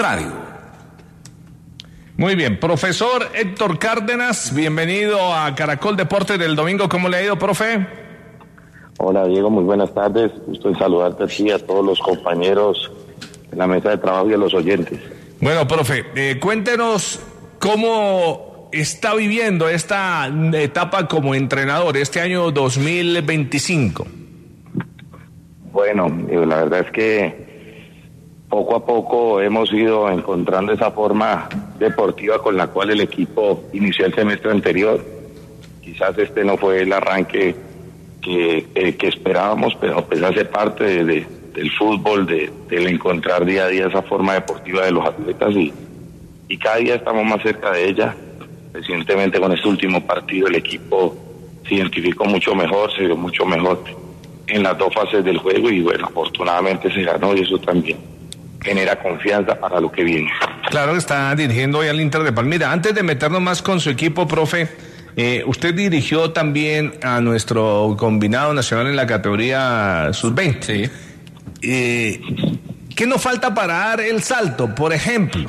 Radio. Muy bien, profesor Héctor Cárdenas, bienvenido a Caracol Deportes del domingo. ¿Cómo le ha ido, profe? Hola, Diego, muy buenas tardes. Gusto en saludarte a ti, a todos los compañeros en la mesa de trabajo y a los oyentes. Bueno, profe, cuéntenos cómo está viviendo esta etapa como entrenador, este año 2025. Bueno, la verdad es que poco a poco hemos ido encontrando esa forma deportiva con la cual el equipo inició el semestre anterior. Quizás este no fue el arranque que esperábamos, pero pues hace parte del fútbol, del encontrar día a día esa forma deportiva de los atletas y cada día estamos más cerca de ella. Recientemente con este último partido el equipo se identificó mucho mejor, se vio mucho mejor en las dos fases del juego y bueno, afortunadamente se ganó y eso también genera confianza para lo que viene. Claro que está dirigiendo hoy al Inter de Palmira. Antes de meternos más con su equipo, profe, usted dirigió también a nuestro combinado nacional en la categoría sub-20. Sí. ¿Qué nos falta para dar el salto, por ejemplo,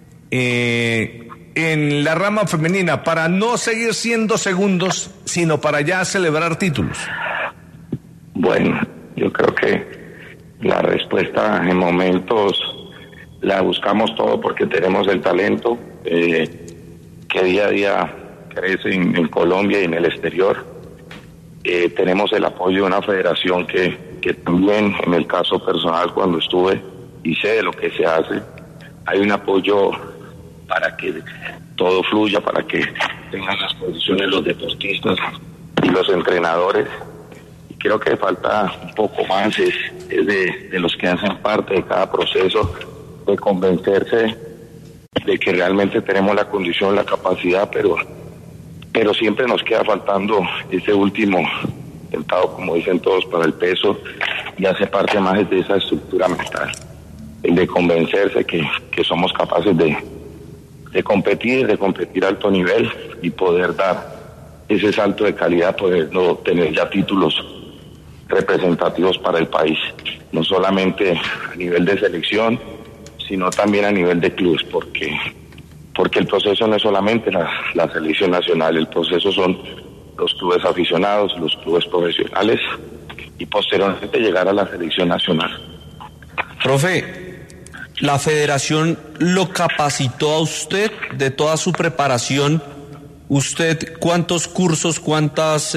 en la rama femenina, para no seguir siendo segundos, sino para ya celebrar títulos? Bueno, yo creo que la respuesta en momentos la buscamos todo porque tenemos el talento que día a día crece en Colombia y en el exterior. Tenemos el apoyo de una federación que también, en el caso personal, cuando estuve y sé de lo que se hace, hay un apoyo para que todo fluya, para que tengan las posiciones los deportistas y los entrenadores. Y creo que falta un poco más, es de los que hacen parte de cada proceso, de convencerse de que realmente tenemos la condición, la capacidad, pero siempre nos queda faltando ese último centavo, como dicen todos, para el peso, y hace parte más de esa estructura mental, el de convencerse que somos capaces de competir a alto nivel y poder dar ese salto de calidad, poder no tener ya títulos representativos para el país, no solamente a nivel de selección, sino también a nivel de clubes, porque el proceso no es solamente la selección nacional, el proceso son los clubes aficionados, los clubes profesionales y posteriormente llegar a la selección nacional. Profe, ¿la federación lo capacitó a usted de toda su preparación? ¿Usted cuántos cursos, cuántas,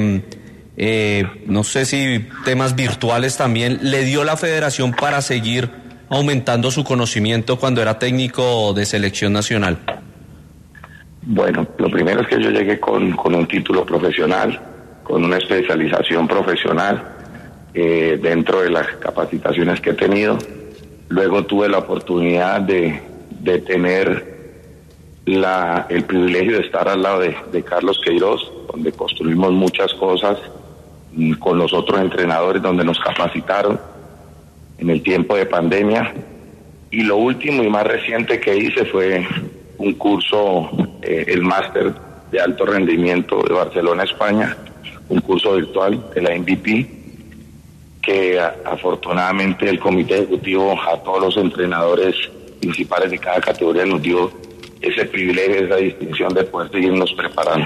no sé si temas virtuales también, le dio la federación para seguir aumentando su conocimiento cuando era técnico de selección nacional? Bueno, lo primero es que yo llegué con un título profesional, con una especialización profesional dentro de las capacitaciones que he tenido. Luego tuve la oportunidad de tener el privilegio de estar al lado de Carlos Queiroz, donde construimos muchas cosas con los otros entrenadores, donde nos capacitaron en el tiempo de pandemia. Y lo último y más reciente que hice fue un curso, el máster de alto rendimiento de Barcelona, España, un curso virtual de la MVP, que afortunadamente el comité ejecutivo a todos los entrenadores principales de cada categoría nos dio ese privilegio, esa distinción de poder seguirnos preparando.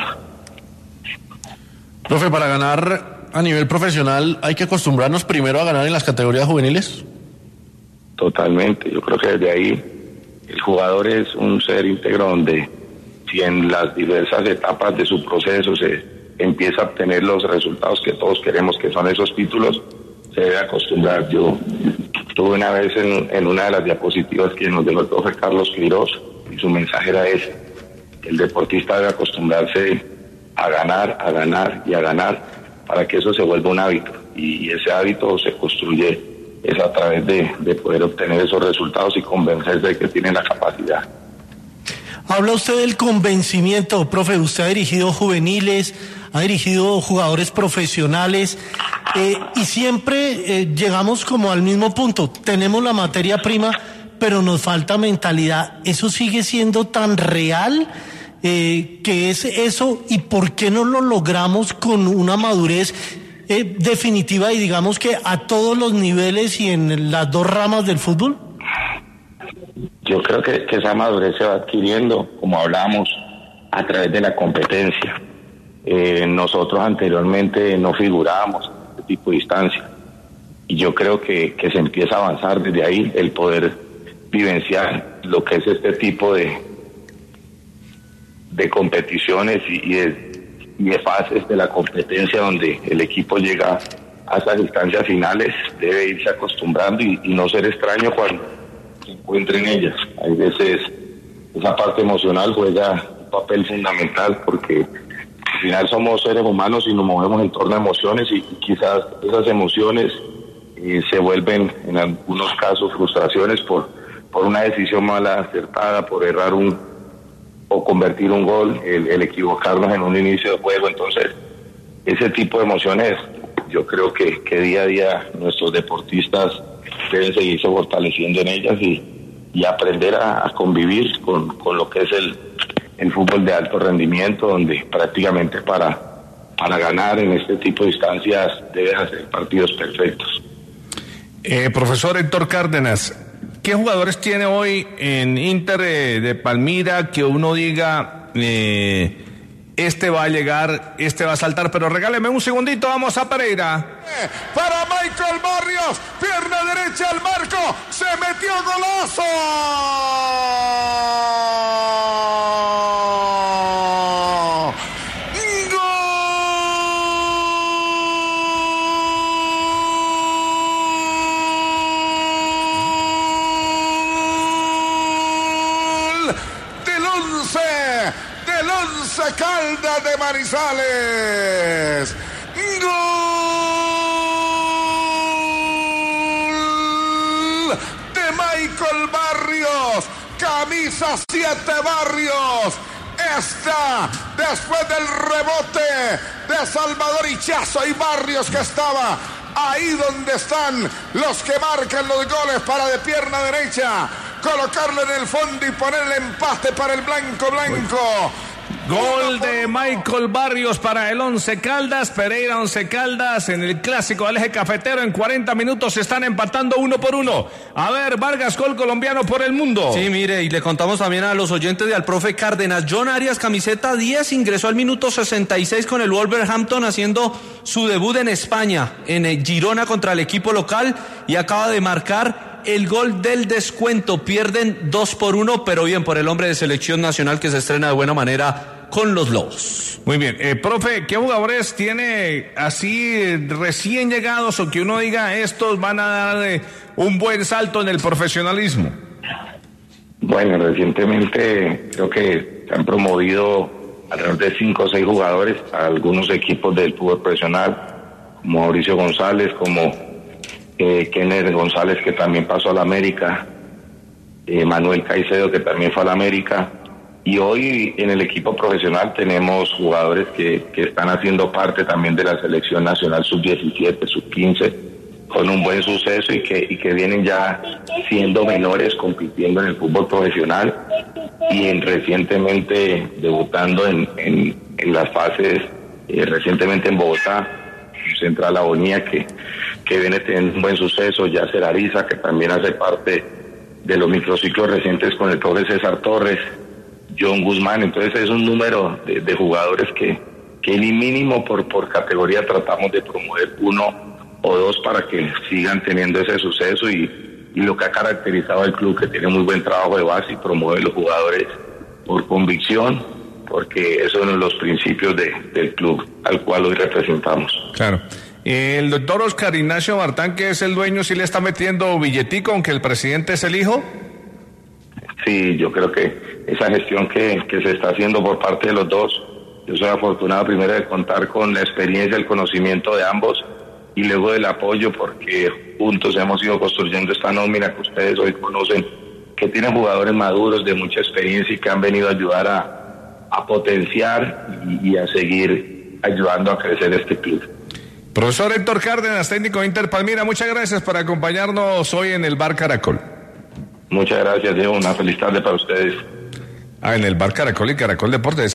Profe, para ganar a nivel profesional, ¿hay que acostumbrarnos primero a ganar en las categorías juveniles? Totalmente, yo creo que desde ahí el jugador es un ser íntegro donde si en las diversas etapas de su proceso se empieza a obtener los resultados que todos queremos, que son esos títulos, se debe acostumbrar. Yo estuve una vez en una de las diapositivas que nos dejó el profe Carlos Queiroz y su mensaje era ese: el deportista debe acostumbrarse a ganar y a ganar para que eso se vuelva un hábito, y ese hábito se construye es a través de poder obtener esos resultados y convencerse de que tienen la capacidad. Habla usted del convencimiento, profe. Usted ha dirigido juveniles, ha dirigido jugadores profesionales, y siempre llegamos como al mismo punto. Tenemos la materia prima, pero nos falta mentalidad. ¿Eso sigue siendo tan real? ¿Qué es eso? ¿Y por qué no lo logramos con una madurez definitiva y digamos que a todos los niveles y en las dos ramas del fútbol? Yo creo que esa madurez se va adquiriendo, como hablamos, a través de la competencia. Nosotros anteriormente no figurábamos en este tipo de instancias. Y yo creo que se empieza a avanzar desde ahí, el poder vivenciar lo que es este tipo de competiciones y de fases de la competencia, donde el equipo llega a esas instancias finales, debe irse acostumbrando y no ser extraño cuando se encuentre en ellas. Hay veces esa parte emocional juega un papel fundamental, porque al final somos seres humanos y nos movemos en torno a emociones, y quizás esas emociones se vuelven en algunos casos frustraciones por una decisión mal acertada, por errar o convertir un gol, el equivocarnos en un inicio de juego. Entonces, ese tipo de emociones, yo creo que día a día nuestros deportistas deben seguirse fortaleciendo en ellas y aprender a convivir con lo que es el fútbol de alto rendimiento, donde prácticamente para ganar en este tipo de instancias debes hacer partidos perfectos. Profesor Héctor Cárdenas, ¿qué jugadores tiene hoy en Inter de Palmira que uno diga, este va a llegar, este va a saltar? Pero regáleme un segundito, vamos a Pereira. Para Michael Barrios, pierna derecha al marco, se metió golazo. Del Once Caldas de Manizales. Gol de Michael Barrios, camisa 7 Barrios. Esta, después del rebote de Salvador Hichazo y Barrios, que estaba ahí donde están los que marcan los goles, para de pierna derecha colocarlo en el fondo y poner el empate para el blanco. Gol de Michael Barrios para el Once Caldas. Pereira, Once Caldas en el clásico del Eje Cafetero. En 40 minutos se están empatando 1-1. A ver, Vargas, gol colombiano por el mundo. Sí, mire, y le contamos también a los oyentes y al profe Cárdenas. John Arias, camiseta 10, ingresó al minuto 66 con el Wolverhampton, haciendo su debut en España, en Girona contra el equipo local, y acaba de marcar el gol del descuento. Pierden 2-1, pero bien por el hombre de selección nacional, que se estrena de buena manera con los Lobos. Muy bien, profe, ¿qué jugadores tiene así recién llegados, o que uno diga estos van a dar un buen salto en el profesionalismo? Bueno, recientemente creo que se han promovido alrededor de 5 o 6 jugadores a algunos equipos del fútbol profesional, como Mauricio González, como Kenneth González, que también pasó a la América, Manuel Caicedo, que también fue a la América, y hoy en el equipo profesional tenemos jugadores que están haciendo parte también de la selección nacional sub-17, sub-15, con un buen suceso, y que vienen ya siendo menores compitiendo en el fútbol profesional, y recientemente debutando en las fases, recientemente en Bogotá, Central Agonía, que viene teniendo un buen suceso. Yacer Ariza, que también hace parte de los microciclos recientes con el profe César Torres, John Guzmán. Entonces es un número de jugadores que mínimo por categoría tratamos de promover 1 o 2 para que sigan teniendo ese suceso, y lo que ha caracterizado al club, que tiene muy buen trabajo de base y promueve los jugadores por convicción, porque eso es uno de los principios del club al cual hoy representamos. Claro. El doctor Oscar Ignacio Bartán, que es el dueño, ¿sí le está metiendo billetico, aunque el presidente es el hijo? Sí, yo creo que esa gestión que se está haciendo por parte de los dos, yo soy afortunado primero de contar con la experiencia, el conocimiento de ambos, y luego del apoyo, porque juntos hemos ido construyendo esta nómina que ustedes hoy conocen, que tienen jugadores maduros de mucha experiencia y que han venido a ayudar a potenciar y a seguir ayudando a crecer este club. Profesor Héctor Cárdenas, técnico de Inter Palmira, muchas gracias por acompañarnos hoy en el Bar Caracol. Muchas gracias, Diego. Una feliz tarde para ustedes. En el Bar Caracol y Caracol Deportes.